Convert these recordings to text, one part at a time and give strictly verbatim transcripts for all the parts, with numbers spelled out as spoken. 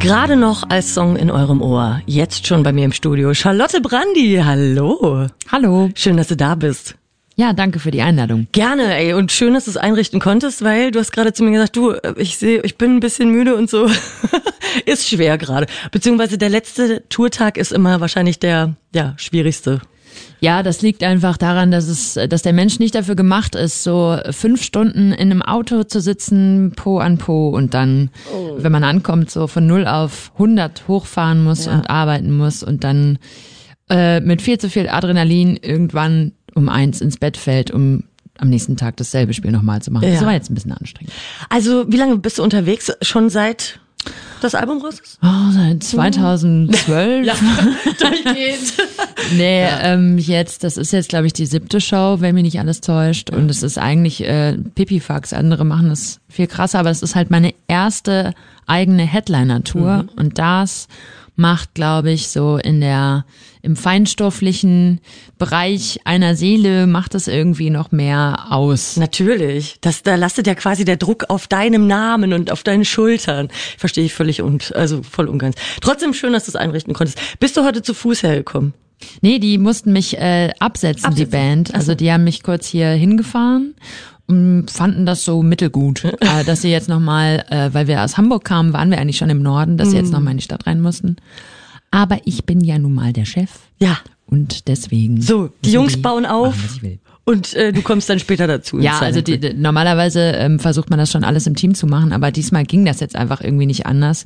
Gerade noch als Song in eurem Ohr. Jetzt schon bei mir im Studio. Charlotte Brandi, hallo. Hallo. Schön, dass du da bist. Ja, danke für die Einladung. Gerne, ey. Und schön, dass du es einrichten konntest, weil du hast gerade zu mir gesagt, du, ich sehe, ich bin ein bisschen müde und so. Ist schwer gerade. Beziehungsweise der letzte Tourtag ist immer wahrscheinlich der, ja, schwierigste. Ja, das liegt einfach daran, dass es, dass der Mensch nicht dafür gemacht ist, so fünf Stunden in einem Auto zu sitzen, Po an Po und dann, oh. wenn man ankommt, so von null auf hundert hochfahren muss ja. und arbeiten muss und dann äh, mit viel zu viel Adrenalin irgendwann um eins ins Bett fällt, um am nächsten Tag dasselbe Spiel nochmal zu machen. Ja. Das war jetzt ein bisschen anstrengend. Also, wie lange bist du unterwegs? Schon seit das Album raus ist? Oh, seit zweitausendzwölf. Ja, durchgeht. Nee, ja. ähm, jetzt, das ist jetzt, glaube ich, die siebte Show, wenn mich nicht alles täuscht. Und es ist eigentlich äh, Pipifax. Andere machen das viel krasser, aber es ist halt meine erste eigene Headliner-Tour. Mhm. Und das macht, glaube ich, so in der, im feinstofflichen Bereich einer Seele macht es irgendwie noch mehr aus. Natürlich. Das, da lastet ja quasi der Druck auf deinem Namen und auf deinen Schultern. Verstehe ich völlig und, also voll und ganz. Trotzdem schön, dass du es einrichten konntest. Bist du heute zu Fuß hergekommen? Nee, die mussten mich äh, absetzen, absetzen, die Band. Also die haben mich kurz hier hingefahren und fanden das so mittelgut, äh, dass sie jetzt nochmal, äh, weil wir aus Hamburg kamen, waren wir eigentlich schon im Norden, dass sie jetzt nochmal in die Stadt rein mussten. Aber ich bin ja nun mal der Chef. Ja. Und deswegen. So, die Jungs bauen auf. Machen, was ich will. Und äh, du kommst dann später dazu. Ja, also die, die, normalerweise ähm, versucht man das schon alles im Team zu machen, aber diesmal ging das jetzt einfach irgendwie nicht anders.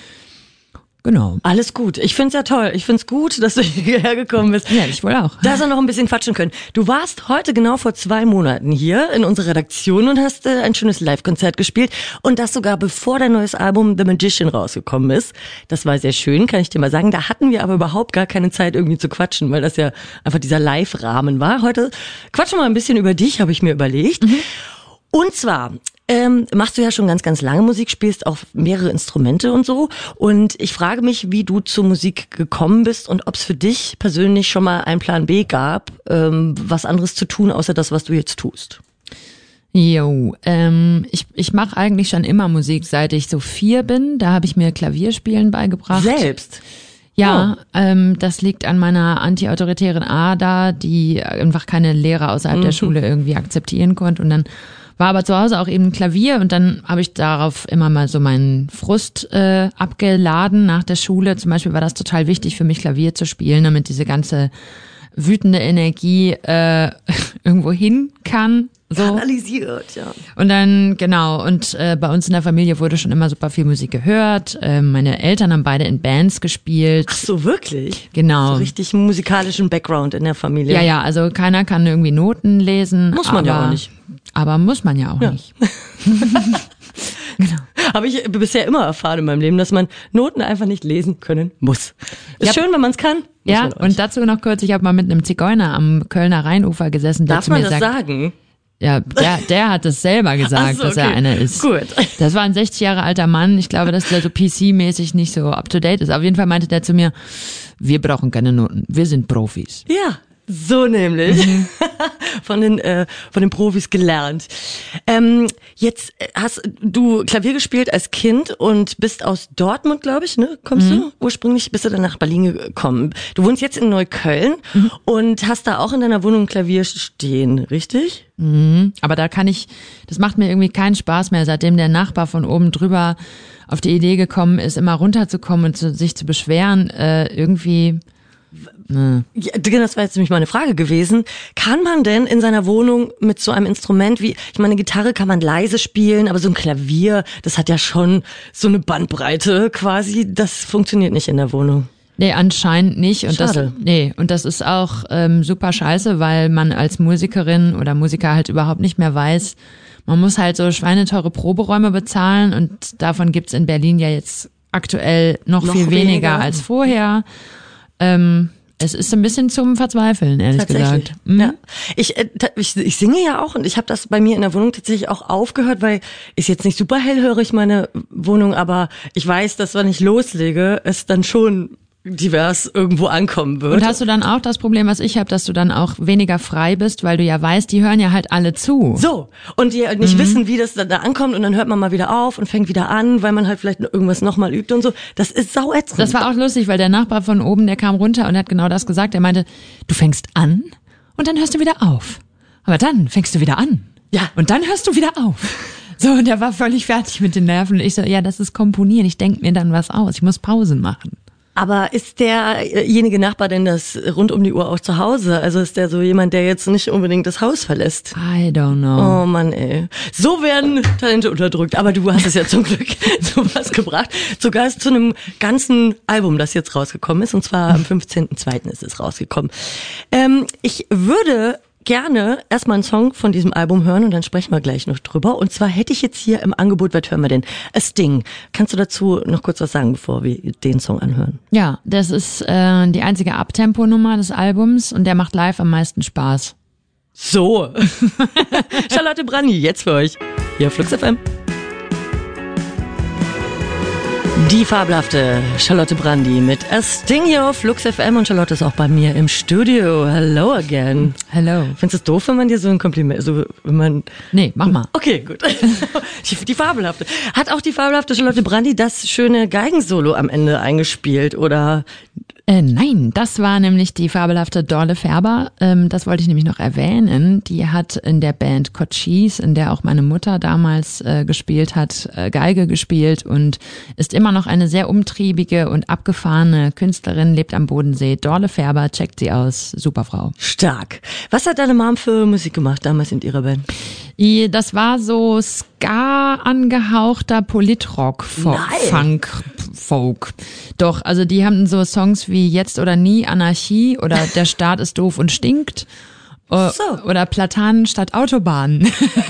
Genau. Alles gut. Ich find's ja toll. Ich find's gut, dass du hierher gekommen bist. Ja, ich wohl auch. Da wir noch ein bisschen quatschen können. Du warst heute genau vor zwei Monaten hier in unserer Redaktion und hast äh, ein schönes Live-Konzert gespielt. Und das sogar bevor dein neues Album The Magician rausgekommen ist. Das war sehr schön, kann ich dir mal sagen. Da hatten wir aber überhaupt gar keine Zeit irgendwie zu quatschen, weil das ja einfach dieser Live-Rahmen war. Heute quatschen wir mal ein bisschen über dich, habe ich mir überlegt. Mhm. Und zwar ähm, machst du ja schon ganz, ganz lange Musik, spielst auch mehrere Instrumente und so. Und ich frage mich, wie du zur Musik gekommen bist und ob es für dich persönlich schon mal einen Plan B gab, ähm, was anderes zu tun, außer das, was du jetzt tust. Jo, ähm, ich, ich mache eigentlich schon immer Musik, seit ich so vier bin. Da habe ich mir Klavierspielen beigebracht. Selbst? Ja, oh. ähm, das liegt an meiner anti-autoritären Ader, die einfach keine Lehrer außerhalb mhm. der Schule irgendwie akzeptieren konnte. Und dann war aber zu Hause auch eben ein Klavier und dann habe ich darauf immer mal so meinen Frust äh, abgeladen nach der Schule. Zum Beispiel war das total wichtig für mich, Klavier zu spielen, damit diese ganze wütende Energie äh, irgendwo hin kann. So. Kanalisiert, ja. Und dann, genau, und äh, bei uns in der Familie wurde schon immer super viel Musik gehört. Äh, meine Eltern haben beide in Bands gespielt. Ach so, wirklich? Genau. So richtig musikalischen Background in der Familie. Ja, ja, also keiner kann irgendwie Noten lesen. Muss man aber, ja auch nicht. Aber muss man ja auch ja. nicht. Genau. Habe ich bisher immer erfahren in meinem Leben, dass man Noten einfach nicht lesen können muss. Ist ja. schön, wenn man es kann. Ja, und dazu noch kurz, ich habe mal mit einem Zigeuner am Kölner Rheinufer gesessen. Der Darf zu man mir das sagt, sagen? Ja, der, der hat es selber gesagt, so, okay. dass er einer ist. Gut. Das war ein sechzig Jahre alter Mann. Ich glaube, dass der so P C-mäßig nicht so up-to-date ist. Auf jeden Fall meinte der zu mir, wir brauchen keine Noten, wir sind Profis. Ja, so nämlich. Mhm. Von den äh, von den Profis gelernt. Ähm, jetzt hast du Klavier gespielt als Kind und bist aus Dortmund, glaube ich, ne? Kommst mhm. du? Ursprünglich bist du dann nach Berlin gekommen. Du wohnst jetzt in Neukölln mhm. und hast da auch in deiner Wohnung ein Klavier stehen, richtig? Mhm. Aber da kann ich, das macht mir irgendwie keinen Spaß mehr, seitdem der Nachbar von oben drüber auf die Idee gekommen ist, immer runterzukommen und zu, sich zu beschweren, äh, irgendwie. Ja, das war jetzt nämlich meine Frage gewesen. Kann man denn in seiner Wohnung mit so einem Instrument wie, ich meine, Gitarre kann man leise spielen, aber so ein Klavier, das hat ja schon so eine Bandbreite quasi, das funktioniert nicht in der Wohnung. Nee, anscheinend nicht. Und Schade. das, nee, und das ist auch ähm, super scheiße, weil man als Musikerin oder Musiker halt überhaupt nicht mehr weiß, man muss halt so schweineteure Proberäume bezahlen und davon gibt's in Berlin ja jetzt aktuell noch, noch viel weniger, weniger als vorher. Ähm, es ist ein bisschen zum Verzweifeln, ehrlich gesagt. Mhm. Ja. Ich, äh, ich, ich singe ja auch und ich habe das bei mir in der Wohnung tatsächlich auch aufgehört, weil ist jetzt nicht super hellhörig, meine Wohnung, aber ich weiß, dass wenn ich loslege, es dann schon divers irgendwo ankommen wird. Und hast du dann auch das Problem, was ich habe, dass du dann auch weniger frei bist, weil du ja weißt, die hören ja halt alle zu. So, und die halt nicht mhm. wissen, wie das da, da ankommt und dann hört man mal wieder auf und fängt wieder an, weil man halt vielleicht irgendwas nochmal übt und so. Das ist sauätzend. Das war auch lustig, weil der Nachbar von oben, der kam runter und hat genau das gesagt. Er meinte, du fängst an und dann hörst du wieder auf. Aber dann fängst du wieder an. Ja. Und dann hörst du wieder auf. So, und der war völlig fertig mit den Nerven. Und ich so, ja, das ist Komponieren. Ich denke mir dann was aus. Ich muss Pausen machen. Aber ist derjenige Nachbar denn das rund um die Uhr auch zu Hause? Also ist der so jemand, der jetzt nicht unbedingt das Haus verlässt? I don't know. Oh Mann, ey. So werden Talente unterdrückt. Aber du hast es ja zum Glück zu was gebracht. Sogar zu einem ganzen Album, das jetzt rausgekommen ist. Und zwar am fünfzehnten zweiten ist es rausgekommen. Ähm, ich würde gerne erstmal einen Song von diesem Album hören und dann sprechen wir gleich noch drüber. Und zwar hätte ich jetzt hier im Angebot, was hören wir denn? A Sting. Kannst du dazu noch kurz was sagen, bevor wir den Song anhören? Ja, das ist äh, die einzige Abtempo-Nummer des Albums und der macht live am meisten Spaß. So. Charlotte Brandy, jetzt für euch. Hier auf Flux F M. Die fabelhafte Charlotte Brandy mit A Sting hier auf Flux F M und Charlotte ist auch bei mir im Studio. Hello again. Hello. Findest du es doof, wenn man dir so ein Kompliment, so, wenn man... Nee, mach mal. Okay, gut. Die, die fabelhafte. Hat auch die fabelhafte Charlotte Brandy das schöne Geigensolo am Ende eingespielt, oder... Äh, nein, das war nämlich die fabelhafte Dorle Färber. Ähm, das wollte ich nämlich noch erwähnen. Die hat in der Band Cochise, in der auch meine Mutter damals äh, gespielt hat, äh, Geige gespielt und ist immer noch eine sehr umtriebige und abgefahrene Künstlerin, lebt am Bodensee. Dorle Färber, checkt sie aus. Super Frau. Stark. Was hat deine Mom für Musik gemacht damals in ihrer Band? Das war so Ska angehauchter Politrock, Funk, Folk. Doch, also die haben so Songs wie Jetzt oder Nie, Anarchie oder Der Staat ist doof und stinkt. So. Oder Platanen statt Autobahnen.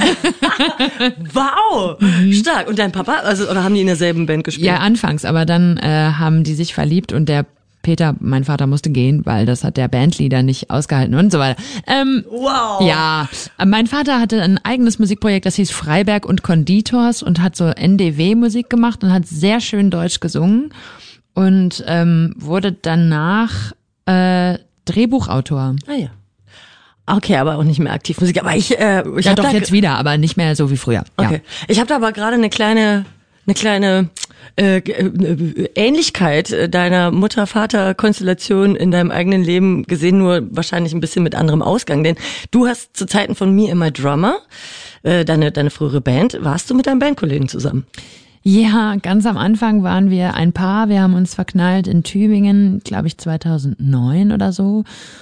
Wow, mhm. Stark. Und dein Papa, also oder haben die in derselben Band gespielt? Ja, anfangs, aber dann äh, haben die sich verliebt und der Peter, mein Vater, musste gehen, weil das hat der Bandleader nicht ausgehalten und so weiter. Ähm, wow. Ja, mein Vater hatte ein eigenes Musikprojekt, das hieß Freiberg und Konditors und hat so N D W-Musik gemacht und hat sehr schön Deutsch gesungen und ähm, wurde danach äh, Drehbuchautor. Ah ja. Okay, aber auch nicht mehr aktiv Musik. Aber ich, äh, ich ja hab doch da jetzt wieder, aber nicht mehr so wie früher. Okay, ja. Ich habe da aber gerade eine kleine, eine kleine äh, Ähnlichkeit deiner Mutter-Vater-Konstellation in deinem eigenen Leben gesehen, nur wahrscheinlich ein bisschen mit anderem Ausgang. Denn du hast zu Zeiten von Me and My Drummer, äh, deine deine frühere Band, warst du mit deinem Bandkollegen zusammen? Ja, ganz am Anfang waren wir ein Paar. Wir haben uns verknallt in Tübingen, glaube ich zweitausendneun oder so.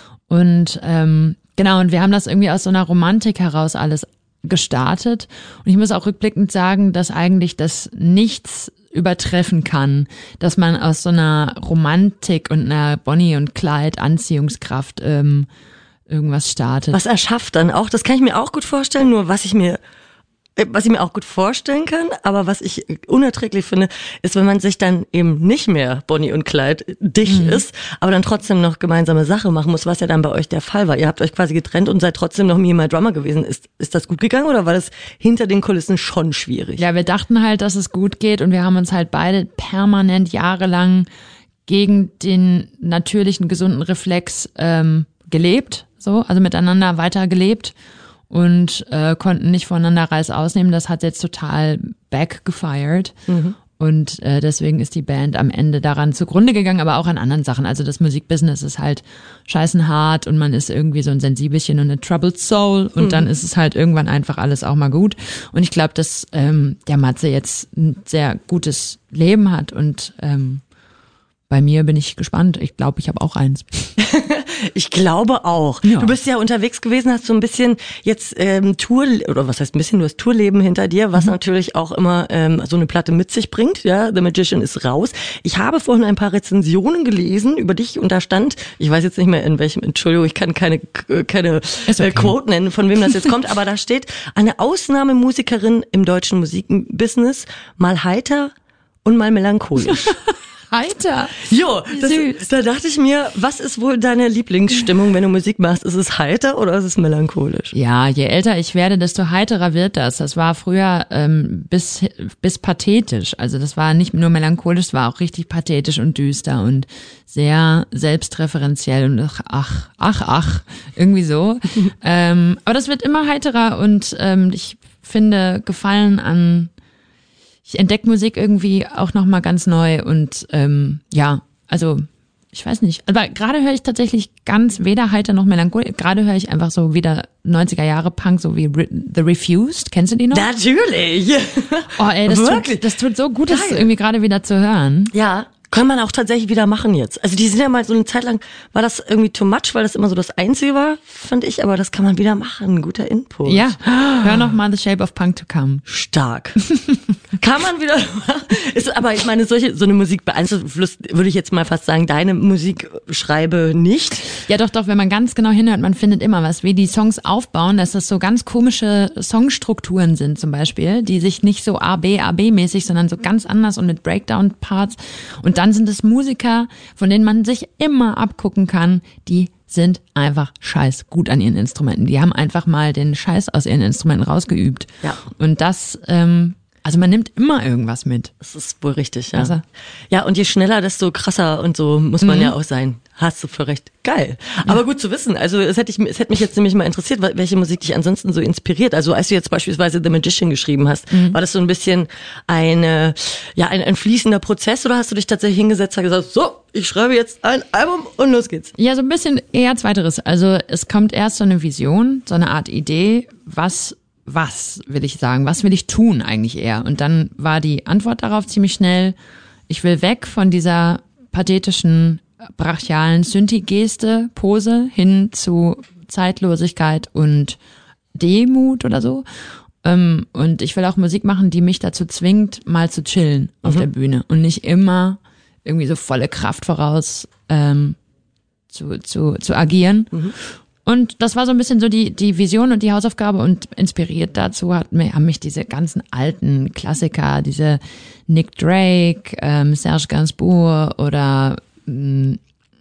Und ähm, genau, und wir haben das irgendwie aus so einer Romantik heraus alles gestartet. Und ich muss auch rückblickend sagen, dass eigentlich das nichts übertreffen kann, dass man aus so einer Romantik und einer Bonnie und Clyde Anziehungskraft ähm, irgendwas startet. Was erschafft dann auch, das kann ich mir auch gut vorstellen, nur was ich mir Was ich mir auch gut vorstellen kann, aber was ich unerträglich finde, ist, wenn man sich dann eben nicht mehr Bonnie und Clyde dicht mhm. ist, aber dann trotzdem noch gemeinsame Sache machen muss, was ja dann bei euch der Fall war. Ihr habt euch quasi getrennt und seid trotzdem noch Me and My Drummer gewesen. Ist, ist das gut gegangen oder war das hinter den Kulissen schon schwierig? Ja, wir dachten halt, dass es gut geht und wir haben uns halt beide permanent jahrelang gegen den natürlichen, gesunden Reflex ähm, gelebt, so, also miteinander weitergelebt. Und äh, konnten nicht voneinander Reiß ausnehmen. Das hat jetzt total backgefired. Mhm. Und äh, deswegen ist die Band am Ende daran zugrunde gegangen, aber auch an anderen Sachen. Also das Musikbusiness ist halt scheißenhart und man ist irgendwie so ein Sensibelchen und eine Troubled Soul. Und mhm. dann ist es halt irgendwann einfach alles auch mal gut. Und ich glaube, dass ähm, der Matze jetzt ein sehr gutes Leben hat. Und ähm, bei mir bin ich gespannt. Ich glaube, ich habe auch eins. Ich glaube auch. Ja. Du bist ja unterwegs gewesen, hast so ein bisschen jetzt ähm, Tour, oder was heißt ein bisschen, du hast Tourleben hinter dir, was mhm. natürlich auch immer ähm, so eine Platte mit sich bringt. Ja, The Magician ist raus. Ich habe vorhin ein paar Rezensionen gelesen über dich und da stand, ich weiß jetzt nicht mehr in welchem, Entschuldigung, ich kann keine keine okay. äh, Quote nennen, von wem das jetzt kommt, aber da steht, eine Ausnahmemusikerin im deutschen Musikbusiness, mal heiter und mal melancholisch. heiter. Jo, das, Süß. da dachte ich mir, was ist wohl deine Lieblingsstimmung, wenn du Musik machst? Ist es heiter oder ist es melancholisch? Ja, je älter ich werde, desto heiterer wird das. Das war früher ähm, bis bis pathetisch. Also das war nicht nur melancholisch, es war auch richtig pathetisch und düster und sehr selbstreferenziell und ach, ach, ach, ach irgendwie so. ähm, aber das wird immer heiterer und ähm, ich finde Gefallen an, ich entdecke Musik irgendwie auch nochmal ganz neu und ähm, ja, also ich weiß nicht, aber gerade höre ich tatsächlich ganz weder heiter noch melancholisch, gerade höre ich einfach so wieder neunziger Jahre Punk, so wie Re- The Refused, kennst du die noch? Natürlich. Oh ey, das Wirklich? tut, das tut so gut, das Geil. irgendwie gerade wieder zu hören. Ja, kann man auch tatsächlich wieder machen jetzt. Also die sind ja mal so eine Zeit lang, war das irgendwie too much, weil das immer so das Einzige war, fand ich, aber das kann man wieder machen. Guter Input. Ja, hör noch mal The Shape of Punk to Come. Stark. Kann man wieder machen. Ist, aber ich meine, solche, so eine Musik beeinflusst, würde ich jetzt mal fast sagen, deine Musik schreibe nicht. Ja doch, doch, wenn man ganz genau hinhört, man findet immer was, wie die Songs aufbauen, dass das so ganz komische Songstrukturen sind zum Beispiel, die sich nicht so A B A B mäßig, sondern so ganz anders und mit Breakdown-Parts. Und dann sind es Musiker, von denen man sich immer abgucken kann, die sind einfach scheiß gut an ihren Instrumenten. Die haben einfach mal den Scheiß aus ihren Instrumenten rausgeübt. Ja. Und das, ähm, also man nimmt immer irgendwas mit. Das ist wohl richtig, ja. Also. Ja, und je schneller, desto krasser und so muss man ja auch sein. Hast du für recht. Geil. Aber gut zu wissen. Also es hätte, ich, es hätte mich jetzt nämlich mal interessiert, welche Musik dich ansonsten so inspiriert. Also als du jetzt beispielsweise The Magician geschrieben hast, mhm. war das so ein bisschen eine, ja, ein, ein fließender Prozess oder hast du dich tatsächlich hingesetzt und gesagt, so, ich schreibe jetzt ein Album und los geht's? Ja, so ein bisschen eher zweiteres. Also es kommt erst so eine Vision, so eine Art Idee, was was will ich sagen, was will ich tun eigentlich eher? Und dann war die Antwort darauf ziemlich schnell, ich will weg von dieser pathetischen, brachialen Synthi-Geste, Pose hin zu Zeitlosigkeit und Demut oder so. Und ich will auch Musik machen, die mich dazu zwingt, mal zu chillen auf mhm. der Bühne und nicht immer irgendwie so volle Kraft voraus ähm, zu, zu, zu agieren. Mhm. Und das war so ein bisschen so die die Vision und die Hausaufgabe und inspiriert dazu hat, haben mich diese ganzen alten Klassiker, diese Nick Drake, ähm, Serge Gainsbourg oder mh,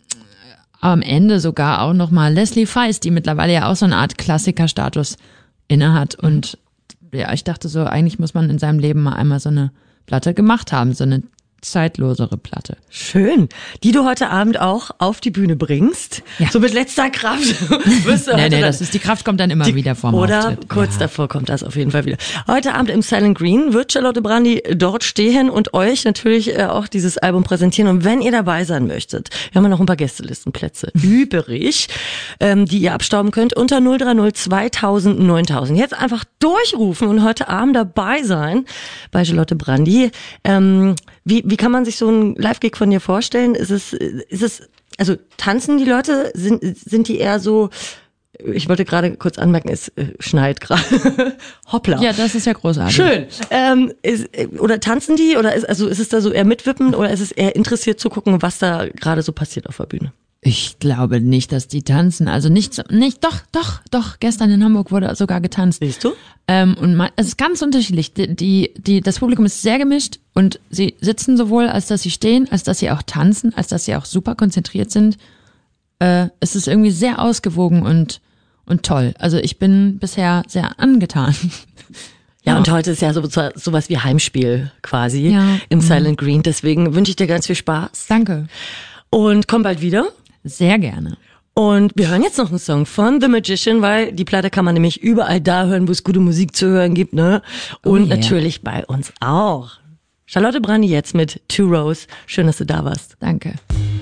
am Ende sogar auch nochmal Leslie Feist, die mittlerweile ja auch so eine Art Klassikerstatus innehat. Und ja, ich dachte so, eigentlich muss man in seinem Leben mal einmal so eine Platte gemacht haben, so eine zeitlosere Platte. Schön. Die du heute Abend auch auf die Bühne bringst. Ja. So mit letzter Kraft. Wirst du nee, nee, das ist, die Kraft kommt dann immer die, wieder vorm Oder Auftritt. kurz ja. davor kommt das auf jeden Fall wieder. Heute Abend im Silent Green wird Charlotte Brandy dort stehen und euch natürlich auch dieses Album präsentieren. Und wenn ihr dabei sein möchtet, wir haben ja noch ein paar Gästelistenplätze übrig, ähm, die ihr abstauben könnt unter null drei null zweitausend neuntausend. Jetzt einfach durchrufen und heute Abend dabei sein bei Charlotte Brandy. Ähm, wie, wie kann man sich so einen Live-Gig von dir vorstellen? Ist es, ist es, also tanzen die Leute? Sind, sind die eher so, ich wollte gerade kurz anmerken, es äh, schneit gerade. Hoppla. Ja, das ist ja großartig. Schön. Ähm, ist, oder tanzen die? Oder ist, also ist es da so eher mitwippen oder ist es eher interessiert zu gucken, was da gerade so passiert auf der Bühne? Ich glaube nicht, dass die tanzen. Also nicht, so, nicht, doch, doch, doch. Gestern in Hamburg wurde sogar getanzt. Siehst du? Ähm, und man, es ist ganz unterschiedlich. Die, die, die, das Publikum ist sehr gemischt und sie sitzen sowohl, als dass sie stehen, als dass sie auch tanzen, als dass sie auch super konzentriert sind. Äh, es ist irgendwie sehr ausgewogen und und toll. Also ich bin bisher sehr angetan. Ja, und heute ist ja so, so sowas wie Heimspiel quasi ja. im Silent Green. Deswegen wünsche ich dir ganz viel Spaß. Danke. Und komm bald wieder. Sehr gerne. Und wir hören jetzt noch einen Song von The Magician, weil die Platte kann man nämlich überall da hören, wo es gute Musik zu hören gibt, ne? Und oh yeah. natürlich bei uns auch. Charlotte Brandy jetzt mit Two Rows. Schön, dass du da warst. Danke.